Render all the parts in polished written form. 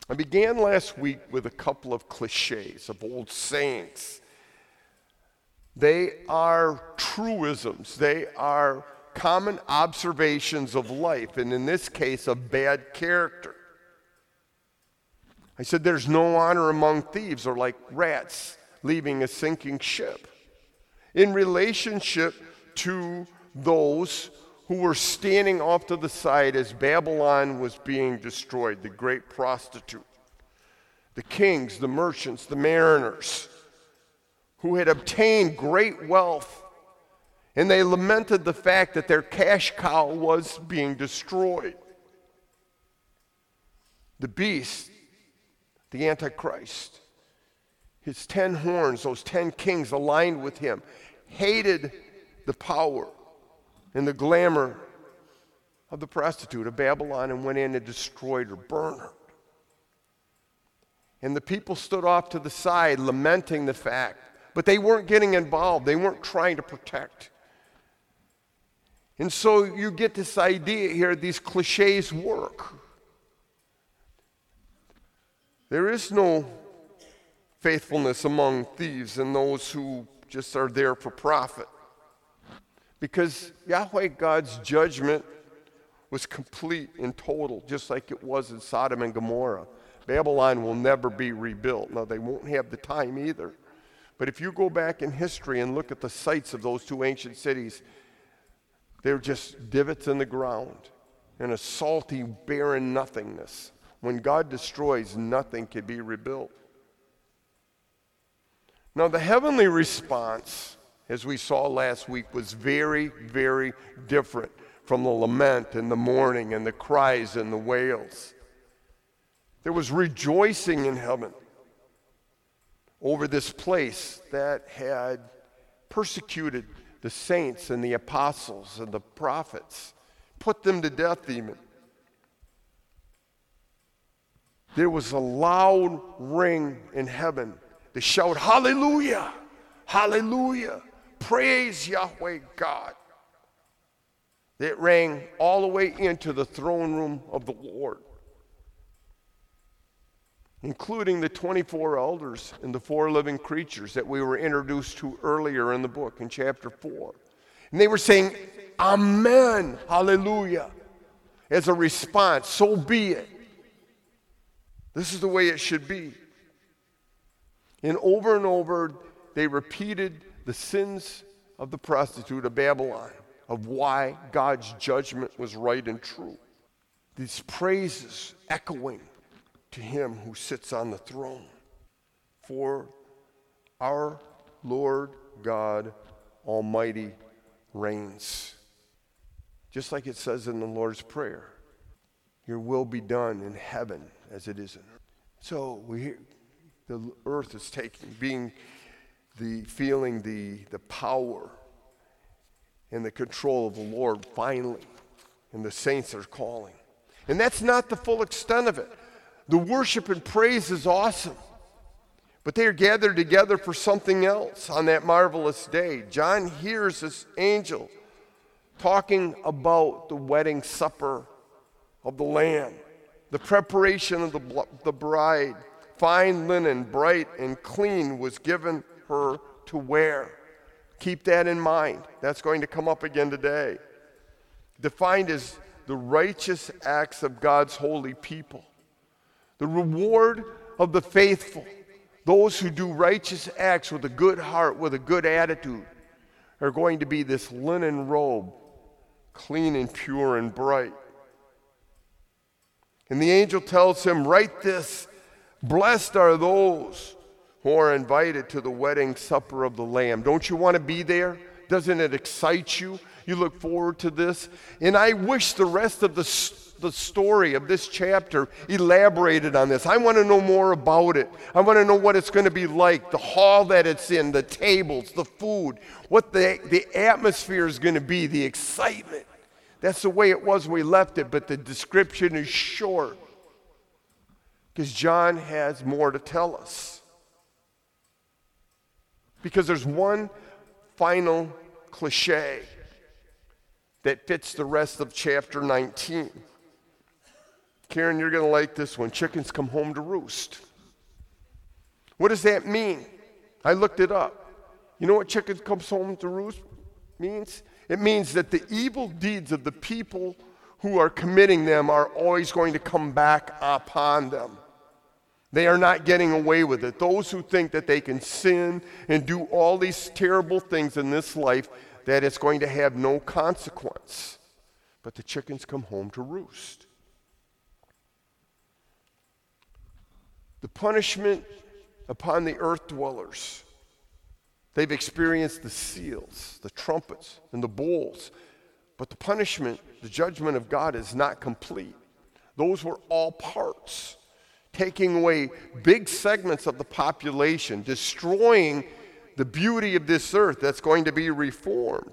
I began last week with a couple of cliches of old sayings. They are truisms. They are common observations of life, and in this case, of bad character. I said there's no honor among thieves, or like rats leaving a sinking ship. In relationship to those who were standing off to the side as Babylon was being destroyed, the great prostitute, the kings, the merchants, the mariners, who had obtained great wealth, and they lamented the fact that their cash cow was being destroyed. The beast, the Antichrist, his 10 horns, those 10 kings aligned with him, hated the power and the glamour of the prostitute of Babylon and went in and destroyed her, burned her. And the people stood off to the side lamenting the fact, but they weren't getting involved. They weren't trying to protect. And so you get this idea here, these cliches work. There is no faithfulness among thieves and those who just are there for profit. Because Yahweh God's judgment was complete and total, just like it was in Sodom and Gomorrah. Babylon will never be rebuilt. Now, they won't have the time either. But if you go back in history and look at the sites of those two ancient cities, they're just divots in the ground and a salty, barren nothingness. When God destroys, nothing can be rebuilt. Now, the heavenly response, as we saw last week, was very, very different from the lament and the mourning and the cries and the wails. There was rejoicing in heaven over this place that had persecuted the saints and the apostles and the prophets, put them to death even. There was a loud ring in heaven to shout, hallelujah, hallelujah, praise Yahweh God. It rang all the way into the throne room of the Lord, including the 24 elders and the 4 living creatures that we were introduced to earlier in the book in chapter 4. And they were saying, amen, hallelujah, as a response, so be it. This is the way it should be. And over, they repeated the sins of the prostitute of Babylon, of why God's judgment was right and true. These praises echoing to him who sits on the throne. For our Lord God Almighty reigns. Just like it says in the Lord's Prayer, your will be done in heaven as it is in earth. So the earth is feeling the power and the control of the Lord finally, and the saints are calling. And that's not the full extent of it. The worship and praise is awesome, but they are gathered together for something else on that marvelous day. John hears this angel talking about the wedding supper of the Lamb, the preparation of the bride. Fine linen, bright and clean, was given her to wear. Keep that in mind. That's going to come up again today. Defined as the righteous acts of God's holy people. The reward of the faithful, those who do righteous acts with a good heart, with a good attitude, are going to be this linen robe, clean and pure and bright. And the angel tells him, write this, blessed are those who are invited to the wedding supper of the Lamb. Don't you want to be there? Doesn't it excite you? You look forward to this? And I wish the rest of the story of this chapter elaborated on this. I want to know more about it. I want to know what it's going to be like, the hall that it's in, the tables, the food, what the atmosphere is going to be, the excitement. That's the way it was when we left it, but the description is short because John has more to tell us. Because there's one final cliche that fits the rest of chapter 19. Karen, you're going to like this one. Chickens come home to roost. What does that mean? I looked it up. You know what chickens comes home to roost means? It means that the evil deeds of the people who are committing them are always going to come back upon them. They are not getting away with it. Those who think that they can sin and do all these terrible things in this life, that it's going to have no consequence. But the chickens come home to roost. The punishment upon the earth dwellers. They've experienced the seals, the trumpets, and the bowls. But the punishment, the judgment of God is not complete. Those were all parts. Taking away big segments of the population, destroying the beauty of this earth that's going to be reformed.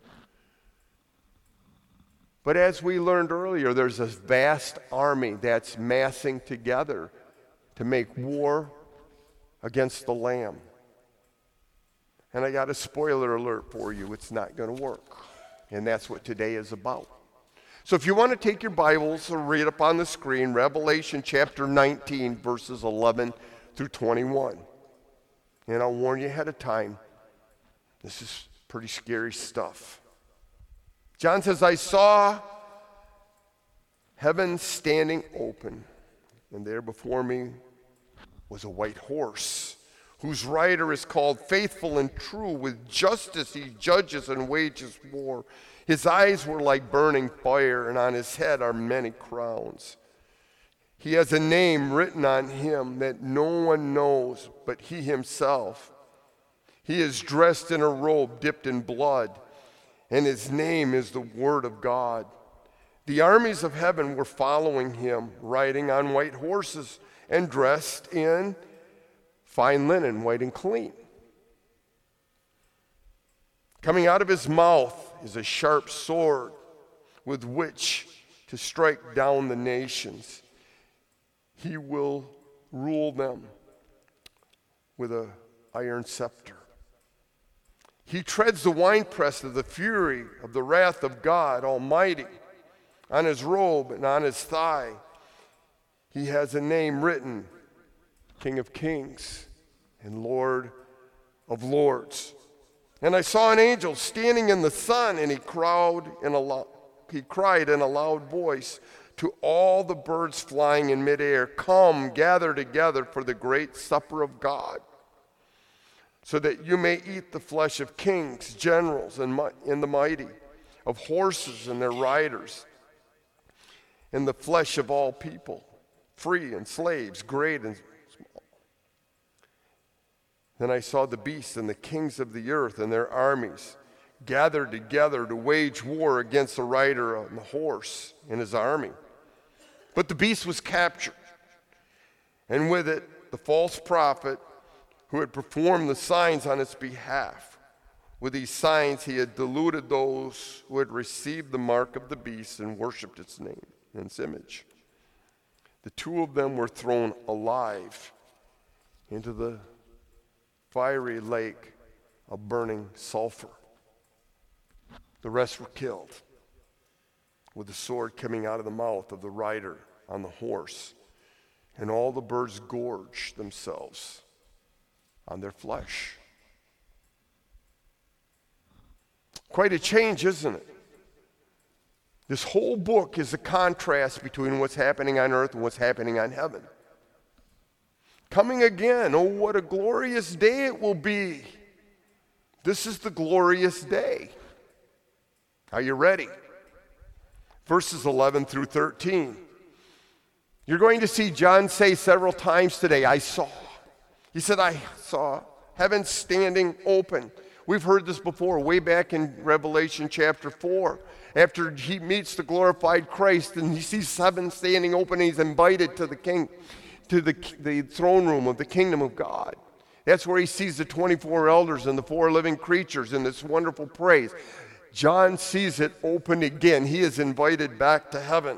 But as we learned earlier, there's a vast army that's massing together to make war against the Lamb. And I got a spoiler alert for you, it's not going to work. And that's what today is about. So if you want to take your Bibles or read up on the screen, Revelation chapter 19, verses 11 through 21. And I'll warn you ahead of time, this is pretty scary stuff. John says, I saw heaven standing open, and there before me was a white horse, whose rider is called Faithful and True. With justice he judges and wages war. His eyes were like burning fire, and on his head are many crowns. He has a name written on him that no one knows but he himself. He is dressed in a robe dipped in blood, and his name is the Word of God. The armies of heaven were following him, riding on white horses and dressed in fine linen, white and clean. Coming out of his mouth is a sharp sword with which to strike down the nations. He will rule them with an iron scepter. He treads the winepress of the fury of the wrath of God Almighty. On his robe and on his thigh, he has a name written, King of Kings and Lord of Lords. And I saw an angel standing in the sun, and he cried in a loud voice to all the birds flying in midair, come, gather together for the great supper of God, so that you may eat the flesh of kings, generals, and the mighty, of horses and their riders, and the flesh of all people, free and slaves, great and small. Then I saw the beasts and the kings of the earth and their armies gathered together to wage war against the rider on the horse and his army. But the beast was captured, and with it the false prophet who had performed the signs on its behalf. With these signs he had deluded those who had received the mark of the beast and worshipped its name and its image. The two of them were thrown alive into the fiery lake of burning sulfur. The rest were killed with the sword coming out of the mouth of the rider on the horse, and all the birds gorged themselves on their flesh. Quite a change, isn't it? This whole book is a contrast between what's happening on earth and what's happening on heaven. Coming again, oh, what a glorious day it will be. This is the glorious day. Are you ready? Verses 11 through 13. You're going to see John say several times today, I saw. He said, I saw heaven standing open. We've heard this before, way back in Revelation chapter 4. After he meets the glorified Christ and he sees heaven standing open, and he's invited to the king, to the throne room of the kingdom of God. That's where he sees the 24 elders and the 4 living creatures in this wonderful praise. John sees it open again. He is invited back to heaven.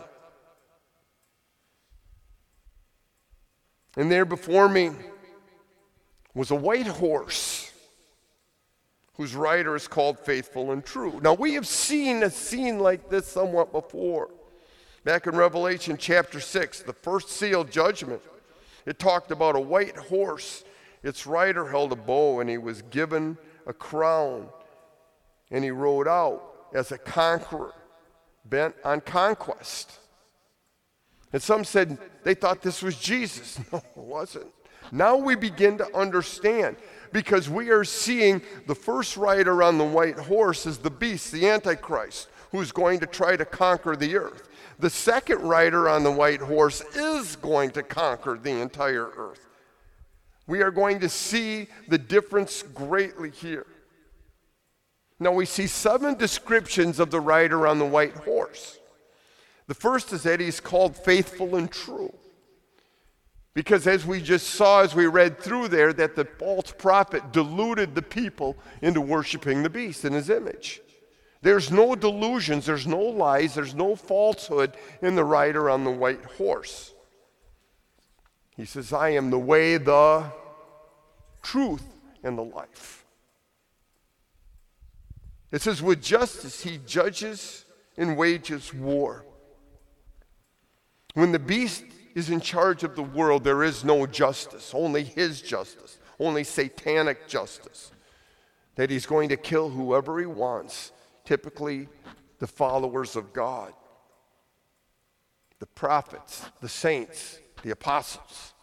And there before me was a white horse, whose rider is called Faithful and True. Now, we have seen a scene like this somewhat before. Back in Revelation chapter 6, the first seal judgment, it talked about a white horse. Its rider held a bow, and he was given a crown, and he rode out as a conqueror, bent on conquest. And some said they thought this was Jesus. No, it wasn't. Now we begin to understand, because we are seeing the first rider on the white horse is the beast, the Antichrist, who's going to try to conquer the earth. The second rider on the white horse is going to conquer the entire earth. We are going to see the difference greatly here. Now we see 7 descriptions of the rider on the white horse. The first is that he's called faithful and true. Because as we just saw, as we read through there, that the false prophet deluded the people into worshiping the beast in his image. There's no delusions, there's no lies, there's no falsehood in the rider on the white horse. He says, I am the way, the truth, and the life. It says, with justice he judges and wages war. When the beast is in charge of the world, there is no justice, only his justice, only satanic justice, that he's going to kill whoever he wants, typically the followers of God, the prophets, the saints, the apostles.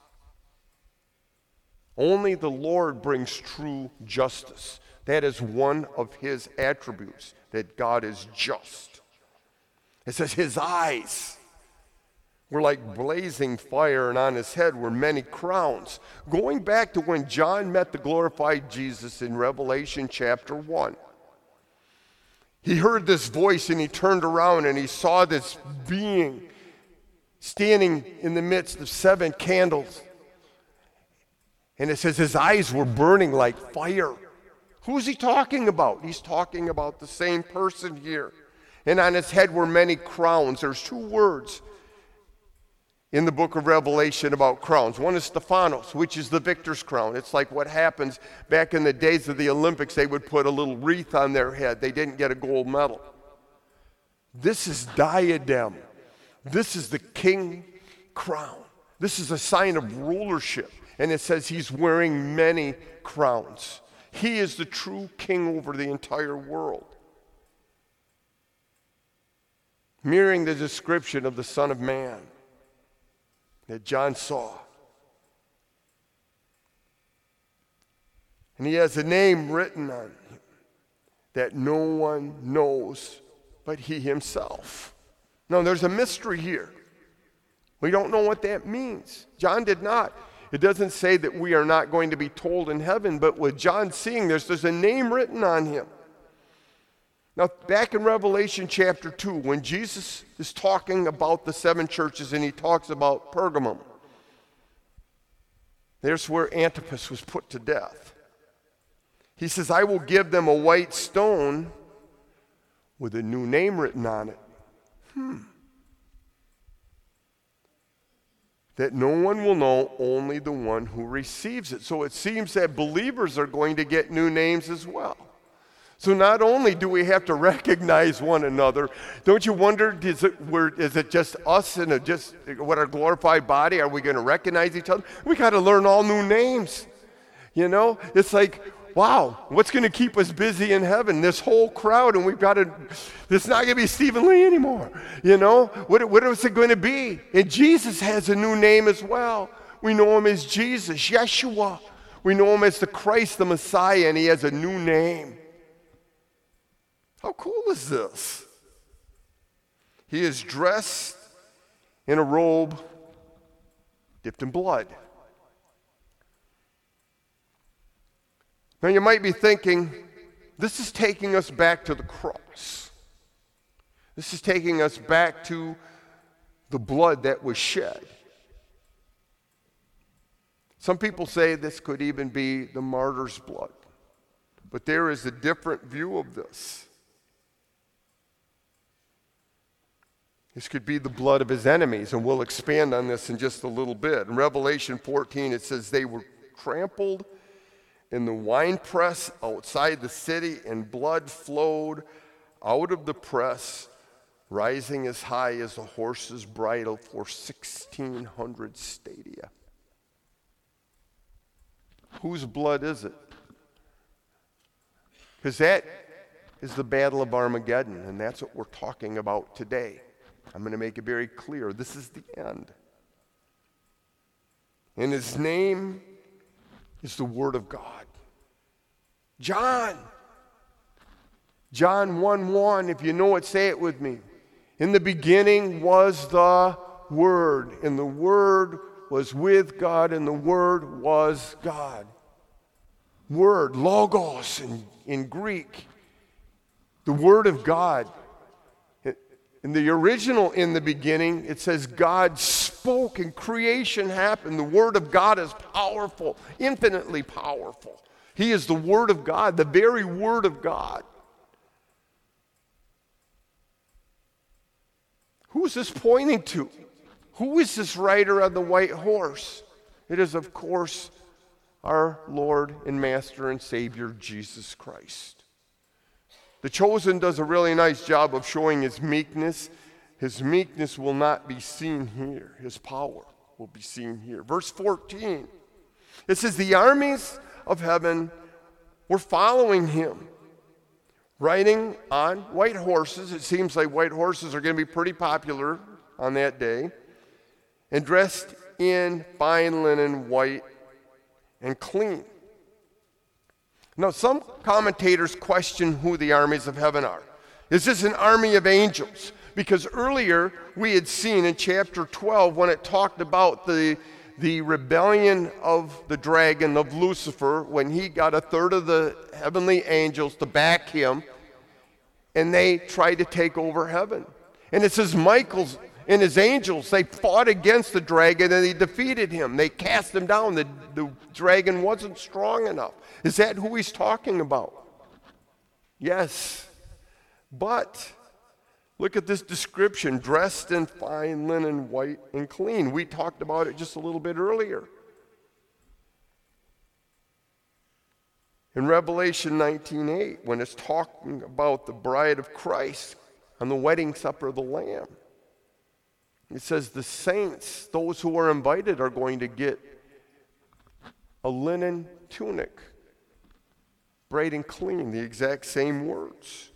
Only the Lord brings true justice. That is one of his attributes, that God is just. It says his eyes were like blazing fire, and on his head were many crowns. Going back to when John met the glorified Jesus in Revelation chapter 1. He heard this voice, and he turned around, and he saw this being standing in the midst of 7 candles. And it says his eyes were burning like fire. Who's he talking about? He's talking about the same person here. And on his head were many crowns. There's 2 words in the book of Revelation about crowns. One is Stephanos, which is the victor's crown. It's like what happens back in the days of the Olympics. They would put a little wreath on their head. They didn't get a gold medal. This is diadem. This is the king crown. This is a sign of rulership. And it says he's wearing many crowns. He is the true king over the entire world. Mirroring the description of the Son of Man that John saw. And he has a name written on him that no one knows but he himself. Now, there's a mystery here. We don't know what that means. John did not. It doesn't say that we are not going to be told in heaven, but with John seeing this, there's a name written on him. Now, back in Revelation chapter 2, when Jesus is talking about the 7 churches and he talks about Pergamum, there's where Antipas was put to death. He says, I will give them a white stone with a new name written on it. That no one will know, only the one who receives it. So it seems that believers are going to get new names as well. So not only do we have to recognize one another, don't you wonder, is it just us and just what our glorified body? Are we going to recognize each other? We got to learn all new names. You know, it's like, wow, what's going to keep us busy in heaven? This whole crowd, and it's not going to be Stephen Lee anymore. You know, what is it going to be? And Jesus has a new name as well. We know him as Jesus, Yeshua. We know him as the Christ, the Messiah, and he has a new name. How cool is this? He is dressed in a robe dipped in blood. Now you might be thinking, this is taking us back to the cross. This is taking us back to the blood that was shed. Some people say this could even be the martyr's blood. But there is a different view of this. This could be the blood of his enemies, and we'll expand on this in just a little bit. In Revelation 14, it says they were trampled in the winepress outside the city, and blood flowed out of the press rising as high as a horse's bridle for 1,600 stadia. Whose blood is it? Because that is the Battle of Armageddon, and that's what we're talking about today. I'm going to make it very clear. This is the end. And his name is the Word of God. John 1:1, if you know it, say it with me. In the beginning was the Word, and the Word was with God, and the Word was God. Word, logos in Greek. The Word of God. In the original, in the beginning, it says God spoke and creation happened. The Word of God is powerful, infinitely powerful. He is the Word of God, the very Word of God. Who is this pointing to? Who is this rider on the white horse? It is, of course, our Lord and Master and Savior, Jesus Christ. The Chosen does a really nice job of showing his meekness. His meekness will not be seen here. His power will be seen here. Verse 14, it says, the armies of heaven were following him, riding on white horses. It seems like white horses are going to be pretty popular on that day, and dressed in fine linen, white and clean. Now, some commentators question who the armies of heaven are. Is this an army of angels? Because earlier we had seen in chapter 12 when it talked about the rebellion of the dragon, of Lucifer, when he got a third of the heavenly angels to back him, and they tried to take over heaven. And it says Michael's and his angels, they fought against the dragon and they defeated him. They cast him down. The dragon wasn't strong enough. Is that who he's talking about? Yes. But look at this description, dressed in fine linen, white and clean. We talked about it just a little bit earlier. In Revelation 19:8, when it's talking about the bride of Christ on the wedding supper of the Lamb, it says the saints, those who are invited, are going to get a linen tunic, bright and clean, the exact same words.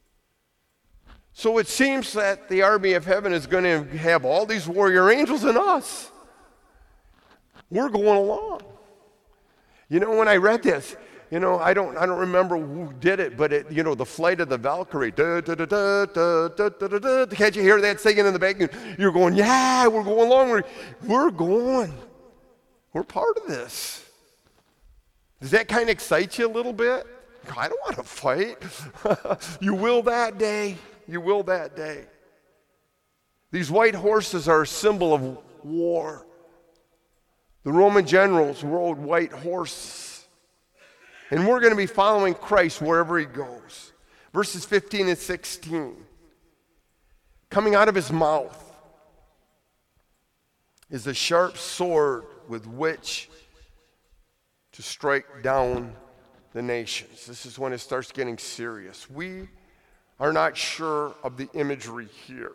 So it seems that the army of heaven is going to have all these warrior angels and us. We're going along. You know, when I read this, you know, I don't remember who did it, but it, you know, the flight of the Valkyrie. Da, da, da, da, da, da, da, da. Can't you hear that singing in the back? You're going, yeah, we're going along. We're going. We're part of this. Does that kind of excite you a little bit? I don't want to fight. You will that day. You will that day. These white horses are a symbol of war. The Roman generals rode white horses. And we're going to be following Christ wherever he goes. Verses 15 and 16. Coming out of his mouth is a sharp sword with which to strike down the nations. This is when it starts getting serious. We are not sure of the imagery here.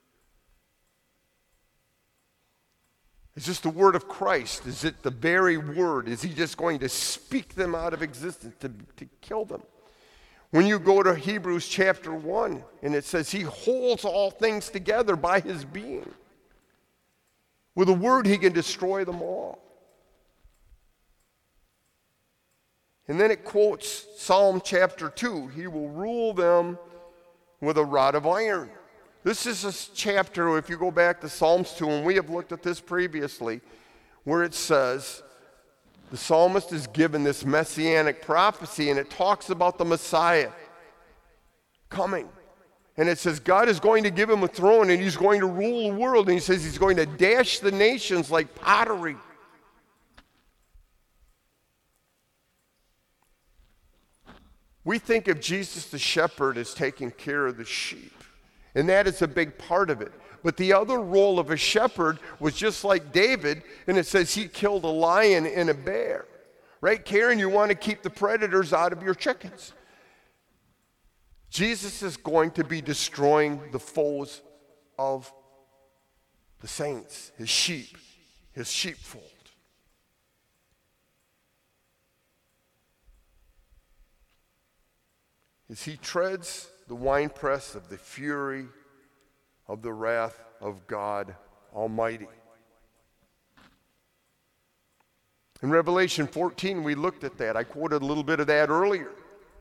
Is this the word of Christ? Is it the very word? Is he just going to speak them out of existence to kill them? When you go to Hebrews chapter 1, and it says he holds all things together by his being. With a word he can destroy them all. And then it quotes Psalm chapter 2. He will rule them with a rod of iron. This is a chapter, if you go back to Psalms 2, and we have looked at this previously, where it says the psalmist is given this messianic prophecy, and it talks about the Messiah coming. And it says God is going to give him a throne, and he's going to rule the world, and he says he's going to dash the nations like pottery. We think of Jesus the shepherd as taking care of the sheep. And that is a big part of it. But the other role of a shepherd was just like David, and it says he killed a lion and a bear. Right, Karen? You want to keep the predators out of your chickens. Jesus is going to be destroying the foes of the saints, his sheep, his sheepfold. As he treads the winepress of the fury of the wrath of God Almighty. In Revelation 14, we looked at that. I quoted a little bit of that earlier.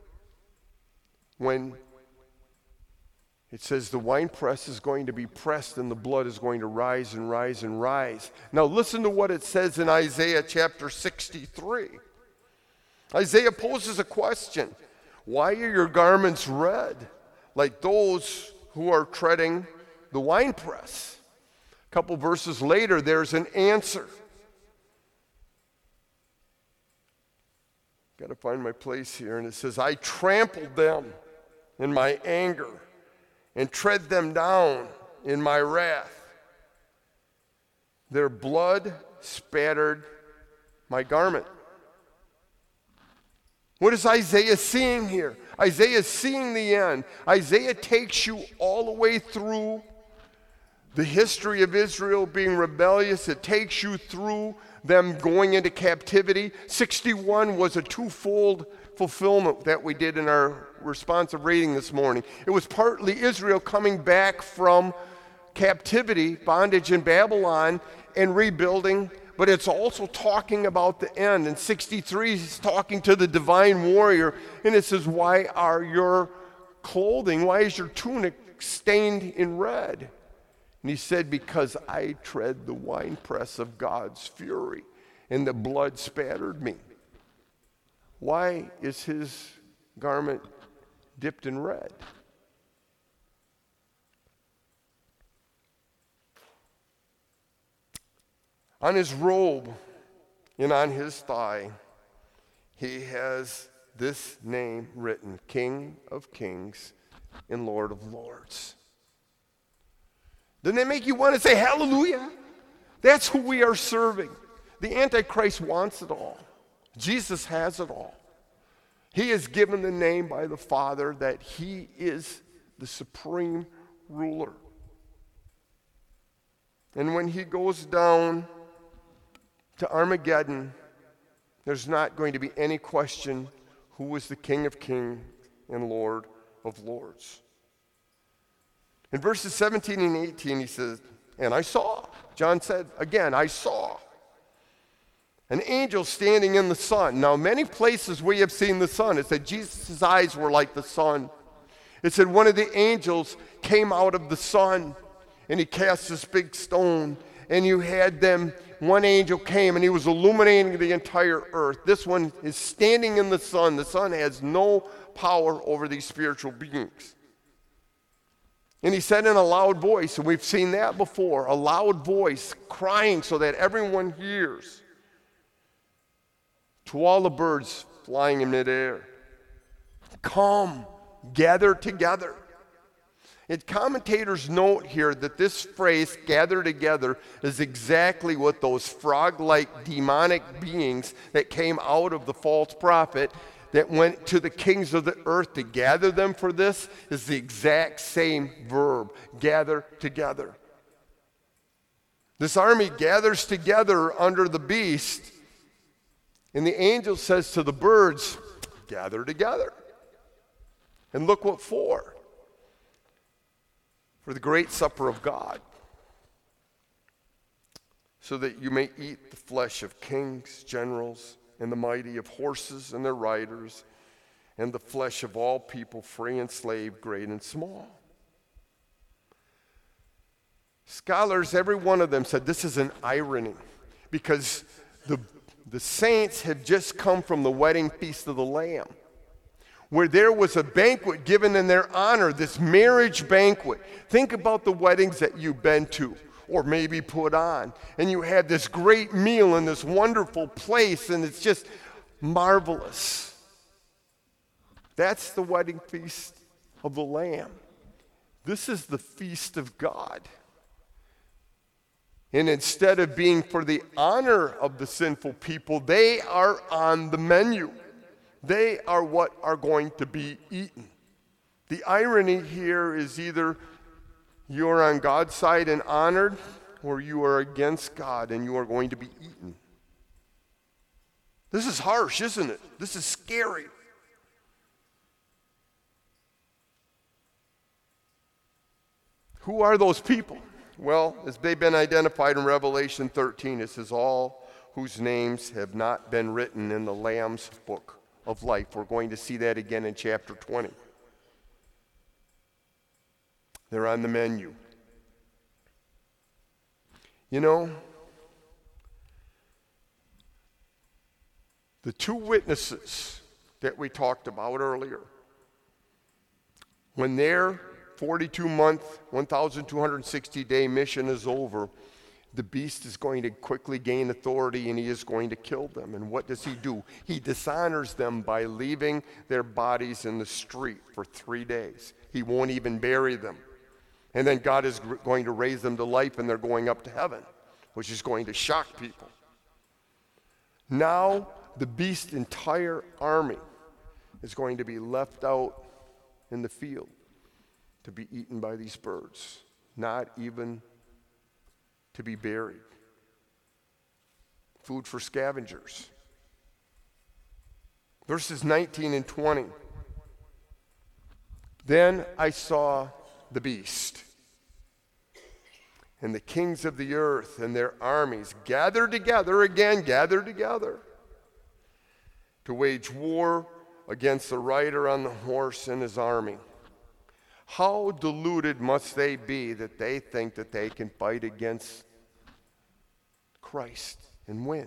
When it says the winepress is going to be pressed and the blood is going to rise and rise and rise. Now listen to what it says in Isaiah chapter 63. Isaiah poses a question. Why are your garments red like those who are treading the winepress? A couple verses later, there's an answer. Got to find my place here. And it says, I trampled them in my anger and tread them down in my wrath. Their blood spattered my garment. What is Isaiah seeing here? Isaiah is seeing the end. Isaiah takes you all the way through the history of Israel being rebellious. It takes you through them going into captivity. 61 was a twofold fulfillment that we did in our responsive reading this morning. It was partly Israel coming back from captivity, bondage in Babylon, and rebuilding, but it's also talking about the end. In 63, he's talking to the divine warrior, and it says, why are your clothing, why is your tunic stained in red? And he said, because I tread the winepress of God's fury, and the blood spattered me. Why is his garment dipped in red? On his robe and on his thigh, he has this name written, King of Kings and Lord of Lords. Doesn't that make you want to say hallelujah? That's who we are serving. The Antichrist wants it all. Jesus has it all. He is given the name by the Father that he is the supreme ruler. And when he goes down to Armageddon, there's not going to be any question who is the King of Kings and Lord of Lords. In verses 17 and 18, he says, and I saw. John said, again, I saw an angel standing in the sun. Now, many places we have seen the sun. It said Jesus' eyes were like the sun. It said one of the angels came out of the sun, and he cast this big stone, and you had them. One angel came, and he was illuminating the entire earth. This one is standing in the sun. The sun has no power over these spiritual beings. And he said in a loud voice, and we've seen that before, a loud voice crying so that everyone hears, to all the birds flying in midair, come, gather together. And commentators note here that this phrase, gather together, is exactly what those frog-like demonic beings that came out of the false prophet that went to the kings of the earth to gather them for this is the exact same verb, gather together. This army gathers together under the beast, and the angel says to the birds, gather together. And look what for. For the great supper of God, so that you may eat the flesh of kings, generals, and the mighty, of horses and their riders, and the flesh of all people, free and slave, great and small. Scholars, every one of them said this is an irony, because the saints have just come from the wedding feast of the Lamb, where there was a banquet given in their honor, this marriage banquet. Think about the weddings that you've been to or maybe put on, and you had this great meal in this wonderful place, and it's just marvelous. That's the wedding feast of the Lamb. This is the feast of God. And instead of being for the honor of the sinful people, they are on the menu. They are what are going to be eaten. The irony here is either you're on God's side and honored, or you are against God and you are going to be eaten. This is harsh, isn't it? This is scary. Who are those people? Well, as they've been identified in Revelation 13, it says, all whose names have not been written in the Lamb's book of life. We're going to see that again in chapter 20. They're on the menu. You know, the two witnesses that we talked about earlier, when their 42-month, 1,260-day mission is over, the beast is going to quickly gain authority and he is going to kill them. And what does he do? He dishonors them by leaving their bodies in the street for 3 days. He won't even bury them. And then God is going to raise them to life and they're going up to heaven, which is going to shock people. Now, the beast's entire army is going to be left out in the field to be eaten by these birds, not even to be buried. Food for scavengers. Verses 19 and 20. Then I saw the beast, and the kings of the earth and their armies gathered together to wage war against the rider on the horse and his army. How deluded must they be that they think that they can fight against Christ and win?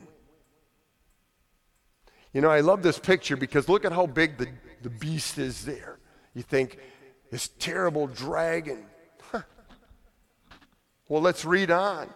You know, I love this picture because look at how big the beast is there. You think, this terrible dragon. Huh. Well, let's read on.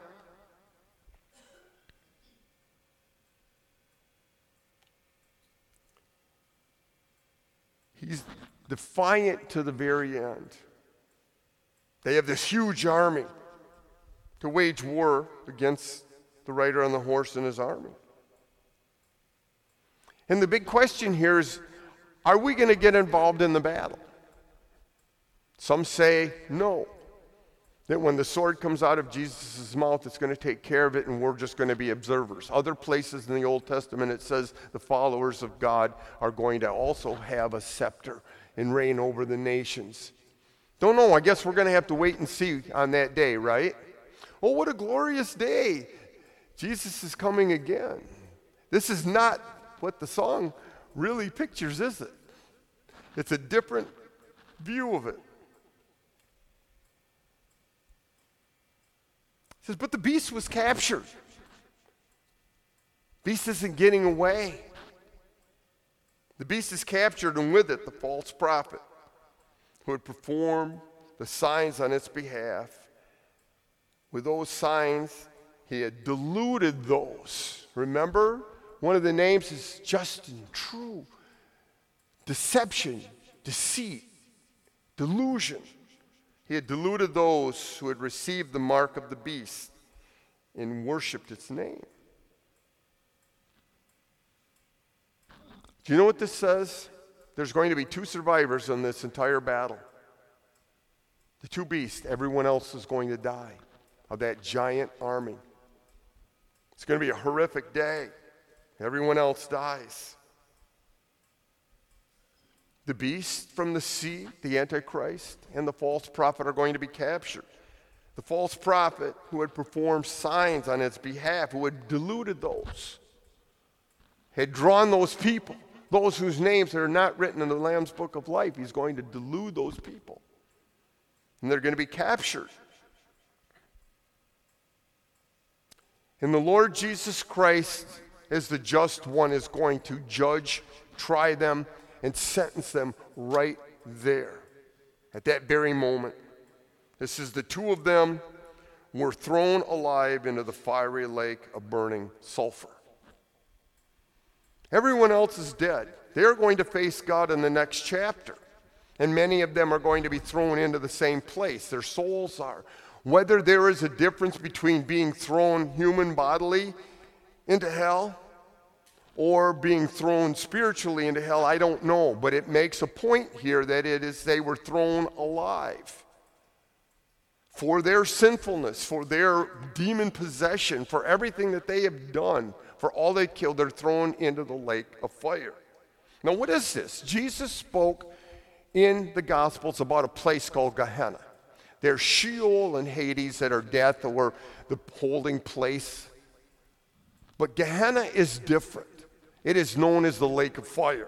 He's defiant to the very end. They have this huge army to wage war against the rider on the horse and his army. And the big question here is, are we going to get involved in the battle? Some say no, that when the sword comes out of Jesus' mouth, it's going to take care of it and we're just going to be observers. Other places in the Old Testament, it says the followers of God are going to also have a scepter and reign over the nations. Don't know, I guess we're going to have to wait and see on that day, right? Oh, what a glorious day. Jesus is coming again. This is not what the song really pictures, is it? It's a different view of it. It says, but the beast was captured. Beast isn't getting away. The beast is captured, and with it, the false prophet who had performed the signs on its behalf. With those signs, he had deluded those. Remember, one of the names is just and true. Deception, deceit, delusion. He had deluded those who had received the mark of the beast and worshiped its name. Do you know what this says? There's going to be 2 survivors in this entire battle. The 2 beasts. Everyone else is going to die of that giant army. It's going to be a horrific day. Everyone else dies. The beast from the sea, the Antichrist, and the false prophet are going to be captured. The false prophet who had performed signs on its behalf, who had deluded those, had drawn those people, those whose names are not written in the Lamb's book of life. He's going to delude those people. And they're going to be captured. And the Lord Jesus Christ, as the just one, is going to judge, try them, and sentence them right there at that very moment. This is the 2 of them were thrown alive into the fiery lake of burning sulfur. Everyone else is dead. They're going to face God in the next chapter. And many of them are going to be thrown into the same place. Their souls are. Whether there is a difference between being thrown human bodily into hell or being thrown spiritually into hell, I don't know. But it makes a point here that it is they were thrown alive for their sinfulness, for their demon possession, for everything that they have done, for all they killed. They're thrown into the lake of fire. Now, what is this? Jesus spoke in the Gospels about a place called Gehenna. There's Sheol and Hades that are death, or the holding place. But Gehenna is different. It is known as the lake of fire.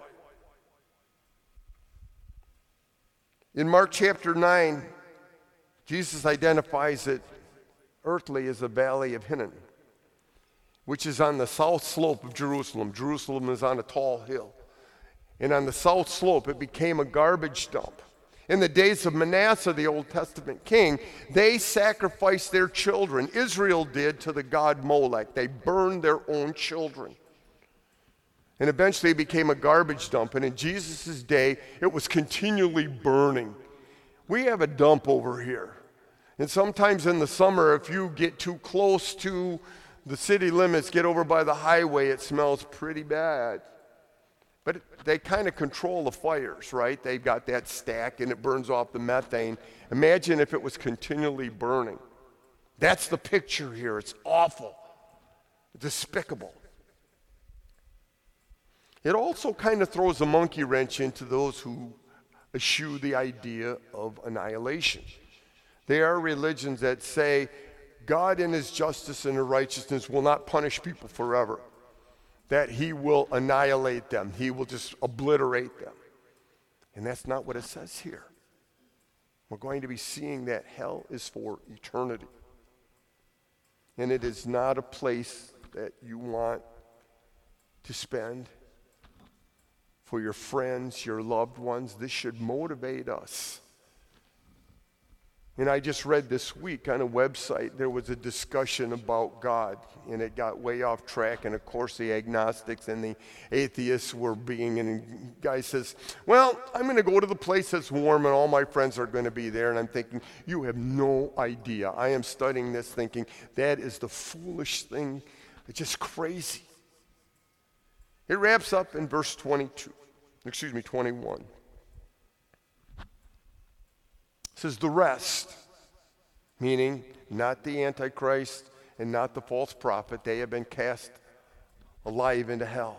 In Mark chapter 9, Jesus identifies it earthly as the valley of Hinnom, which is on the south slope of Jerusalem. Jerusalem is on a tall hill. And on the south slope, it became a garbage dump. In the days of Manasseh, the Old Testament king, they sacrificed their children. Israel did to the god Molech. They burned their own children. And eventually it became a garbage dump. And in Jesus' day, it was continually burning. We have a dump over here. And sometimes in the summer, if you get too close to the city limits, get over by the highway, it smells pretty bad. But they kind of control the fires, right? They've got that stack and it burns off the methane. Imagine if it was continually burning. That's the picture here. It's awful, despicable. It also kind of throws a monkey wrench into those who eschew the idea of annihilation. There are religions that say God in his justice and his righteousness will not punish people forever, that he will annihilate them. He will just obliterate them. And that's not what it says here. We're going to be seeing that hell is for eternity. And it is not a place that you want to spend for your friends, your loved ones. This should motivate us. And I just read this week on a website, there was a discussion about God, and it got way off track. And of course, the agnostics and the atheists were being, and the guy says, well, I'm going to go to the place that's warm, and all my friends are going to be there. And I'm thinking, you have no idea. I am studying this thinking, that is the foolish thing. It's just crazy. It wraps up in verse 21. It says the rest, meaning not the Antichrist and not the false prophet, they have been cast alive into hell.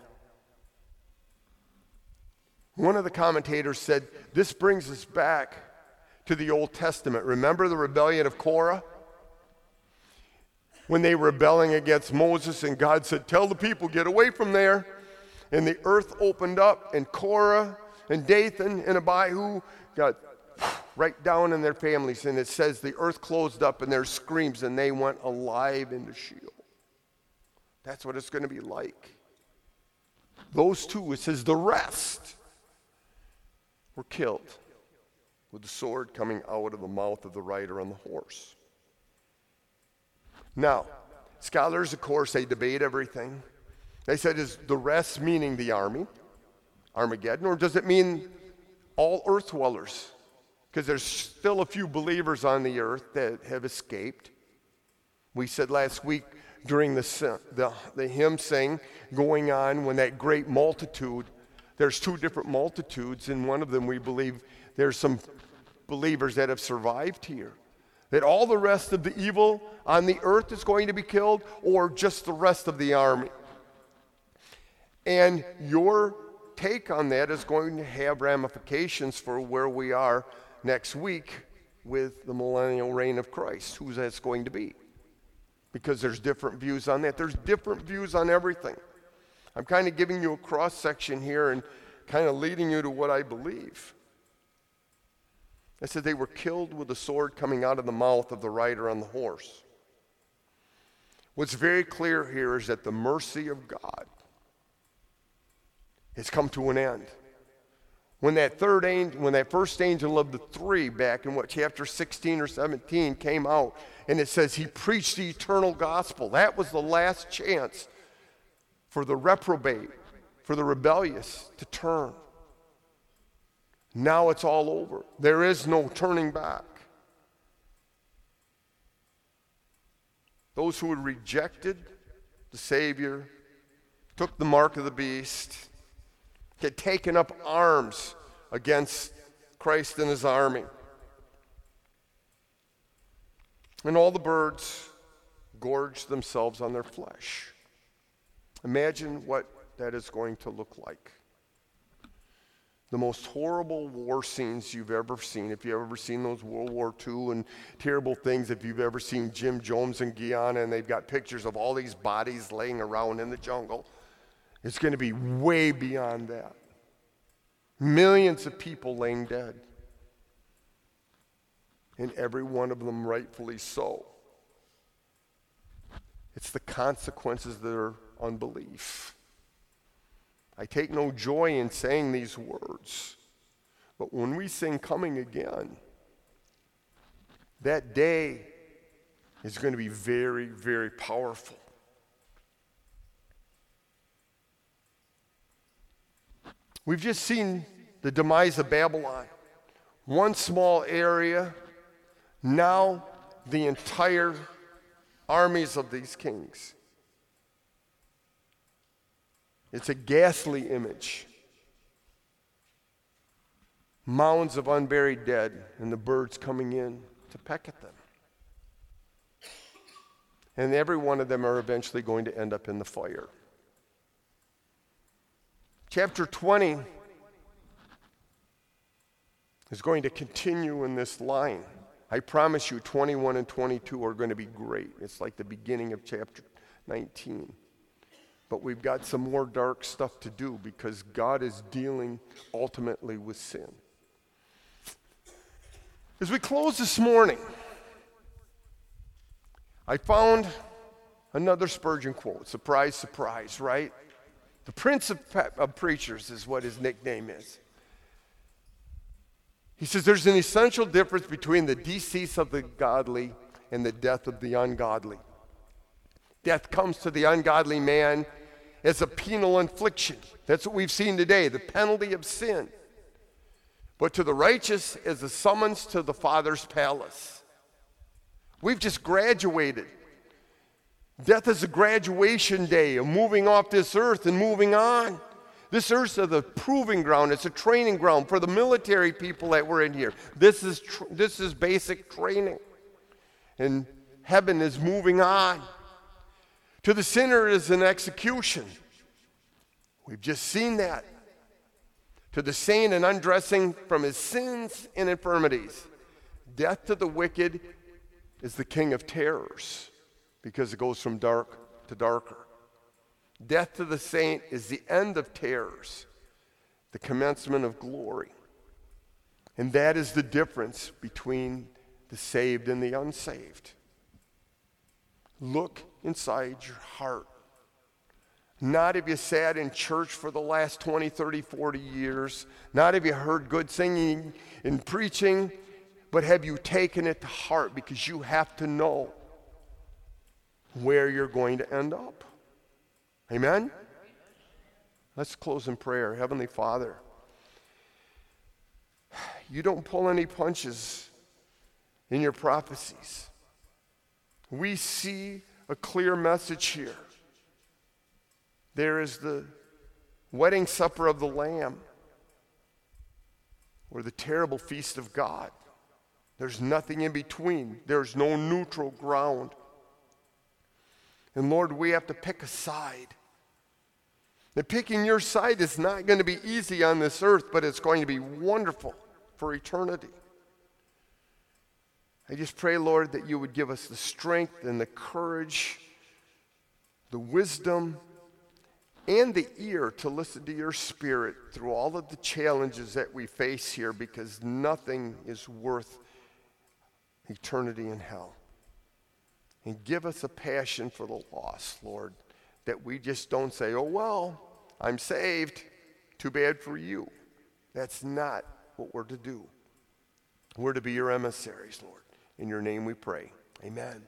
One of the commentators said, this brings us back to the Old Testament. Remember the rebellion of Korah? When they were rebelling against Moses and God said, tell the people, get away from there. And the earth opened up and Korah and Dathan and Abihu got right down in their families, and it says the earth closed up and their screams, and they went alive into Sheol. That's what it's going to be like. Those two, it says the rest were killed with the sword coming out of the mouth of the rider on the horse. Now, scholars, of course, they debate everything. They said, is the rest meaning the army, Armageddon, or does it mean all earth dwellers? Because there's still a few believers on the earth that have escaped. We said last week during the hymn sing going on, when that great multitude, there's two different multitudes, and one of them we believe there's some believers that have survived here. That all the rest of the evil on the earth is going to be killed, or just the rest of the army. And your take on that is going to have ramifications for where we are next week with the millennial reign of Christ, who that's going to be. Because there's different views on that. There's different views on everything. I'm kind of giving you a cross-section here and kind of leading you to what I believe. I said they were killed with a sword coming out of the mouth of the rider on the horse. What's very clear here is that the mercy of God has come to an end. When that first angel of the three, back in chapter 16 or 17, came out, and it says he preached the eternal gospel. That was the last chance for the reprobate, for the rebellious to turn. Now it's all over. There is no turning back. Those who had rejected the Savior, took the mark of the beast, had taken up arms against Christ and his army. And all the birds gorged themselves on their flesh. Imagine what that is going to look like. The most horrible war scenes you've ever seen. If you've ever seen those World War II and terrible things, if you've ever seen Jim Jones in Guyana and they've got pictures of all these bodies laying around in the jungle, it's going to be way beyond that. Millions of people laying dead. And every one of them rightfully so. It's the consequences of their unbelief. I take no joy in saying these words, but when we sing Coming Again, that day is going to be very, very powerful. We've just seen the demise of Babylon. One small area, now the entire armies of these kings. It's a ghastly image. Mounds of unburied dead and the birds coming in to peck at them. And every one of them are eventually going to end up in the fire. Chapter 20 is going to continue in this line. I promise you 21 and 22 are going to be great. It's like the beginning of chapter 19. But we've got some more dark stuff to do because God is dealing ultimately with sin. As we close this morning, I found another Spurgeon quote. Surprise, surprise, right? The Prince of Preachers is what his nickname is. He says there's an essential difference between the decease of the godly and the death of the ungodly. Death comes to the ungodly man as a penal infliction. That's what we've seen today, the penalty of sin. But to the righteous as a summons to the Father's palace. We've just graduated. Death is a graduation day of moving off this earth and moving on. This earth is a proving ground. It's a training ground for the military people that were in here. This is basic training. And heaven is moving on. To the sinner is an execution. We've just seen that. To the saint, an undressing from his sins and infirmities. Death to the wicked is the king of terrors because it goes from dark to darker. Death to the saint is the end of terrors, the commencement of glory. And that is the difference between the saved and the unsaved. Look inside your heart. Not have you sat in church for the last 20, 30, 40 years. Not have you heard good singing and preaching, but have you taken it to heart because you have to know where you're going to end up. Amen? Let's close in prayer. Heavenly Father, you don't pull any punches in your prophecies. We see a clear message here. There is the wedding supper of the Lamb, or the terrible feast of God. There's nothing in between. There's no neutral ground. And Lord, we have to pick a side. And picking your side is not going to be easy on this earth, but it's going to be wonderful for eternity. I just pray, Lord, that you would give us the strength and the courage, the wisdom, and the ear to listen to your Spirit through all of the challenges that we face here, because nothing is worth eternity in hell. And give us a passion for the lost, Lord, that we just don't say, oh, well, I'm saved. Too bad for you. That's not what we're to do. We're to be your emissaries, Lord. In your name we pray. Amen.